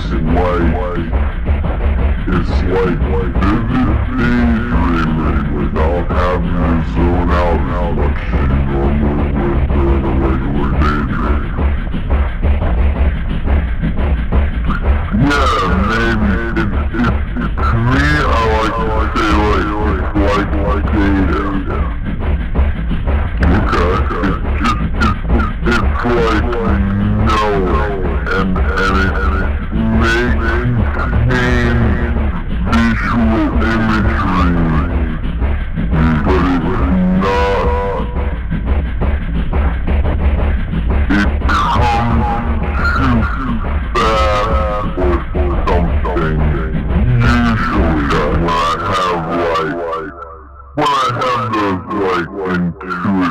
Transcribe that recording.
like vivid daydreaming without having to zone out as much as you normally would during a regular daydream. Yeah, maybe. To me, I like to say like data. Okay. It's like no, and it may contain visual imagery, but it's not. It comes too fast with something. Usually, when I have those intuitive